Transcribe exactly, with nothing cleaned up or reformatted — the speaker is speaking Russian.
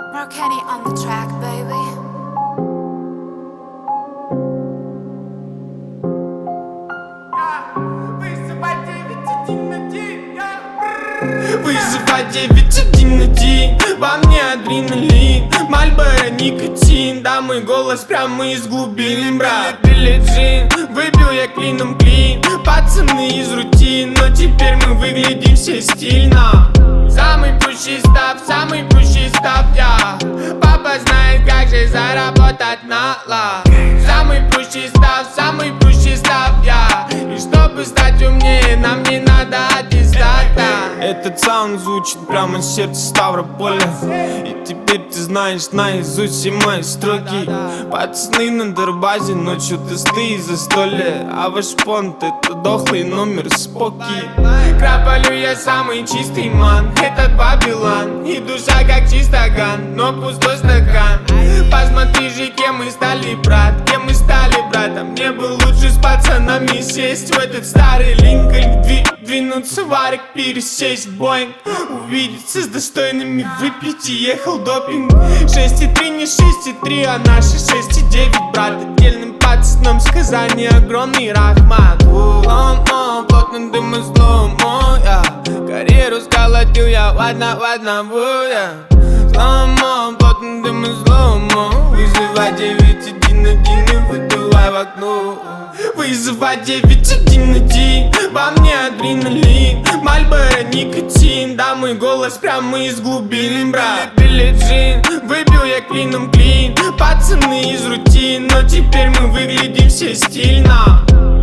Kenny on the track, baby. Вызывай девять один один, во мне адреналин, Мальборо, никотин, да мой голос прямо из глубин. Брат, Билли Джин, выбил я клином клин, пацаны из рутин, но теперь мы выглядим все стильно. Самый пущий став, самый пущий став я. Папа знает, как же заработать на лав. Самый пущий став, самый пущий став я. И чтобы стать умнее, нам не надо аттестата. Этот саунд звучит прямо с сердца Ставрополя. И теперь ты знаешь наизусть все мои строки. Пацаны на Дорбазе, ночью тесты из застолья. А ваш понт это дохлый номер споки. Краполю я самый чистый ман, этот Бабилан. И душа как чистоган, но пустой стакан. Посмотри же, кем мы стали, брат, кем мы стали, братом. Мне бы лучше с пацанами сесть в этот старый Линкольн, дви двинуться в арик, пересесть в Боинг, увидеться с достойными, выпить и ехал допинг. Шесть и три не шесть и три, а наши шесть и девять, брат. Отдельным пацанам сказание огромный рахмат. Ломо, плотно дым и сломо, я карьеру сколотил я в одно в одного, я. Сломо, плотно дым и сломо. Вызывай девять один один и выдувай в окно. Вызывай девять один один, во мне адреналин, Мальборо, никотин, да мой голос прямо из глубин. Брат, Билли Джин, выбил я клином клин, пацаны из рутин, но теперь мы выглядим все стильно.